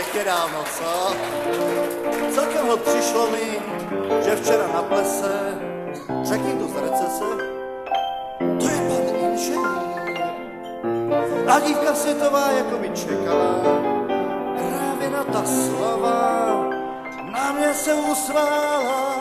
jak je dávno, co? Celkem hod přišlo mi, že včera na plese, řekni to z recese, to je pan inženýr. A dívka světová jako by čekala, právě na ta slova, na mě se usmála.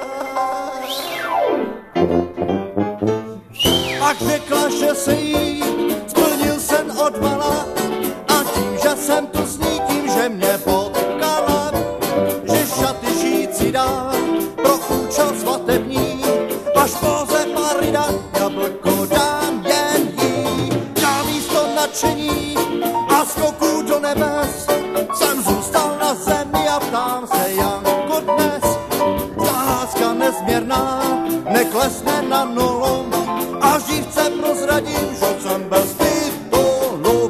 Pak řekla, že se jí splnil sen od mala a tím, že jsem tu s ní, tím, že mě potkala, že šaty šít si dá pro účel svatební, až poze parida jablko dám jen jí. Já místo nadšení a skoků do nebes jsem zůstal na zemi a ptám se, Janko, dnes ta láska nezměrná neklesne na nulu, až dívce prozradím, že jsem bez titulu.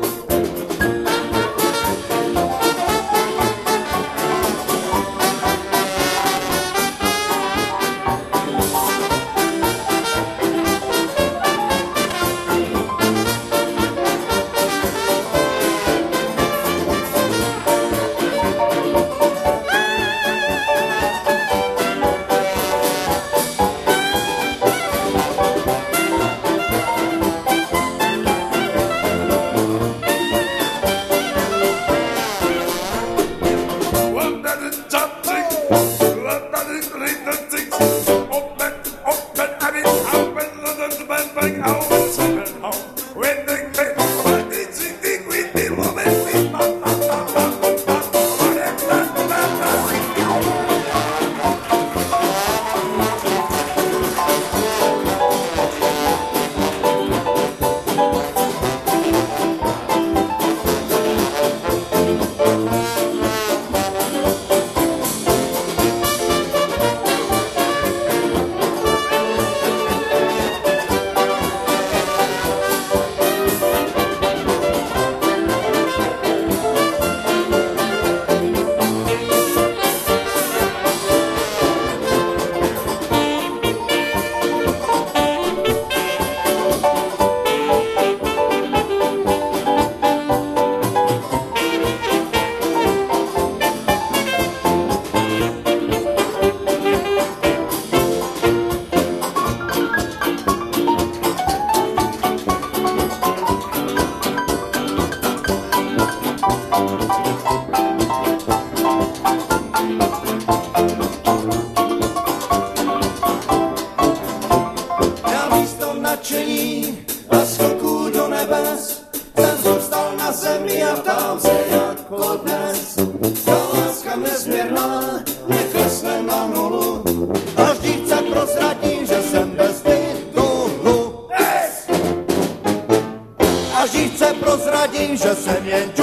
A skoků do nebes jsem zůstal na zemi a ptám se, jako dnes ta láska nezměrná neklesne na nulu, až dívce prozradím, že jsem bez titulu. Až dívce prozradím, že jsem jen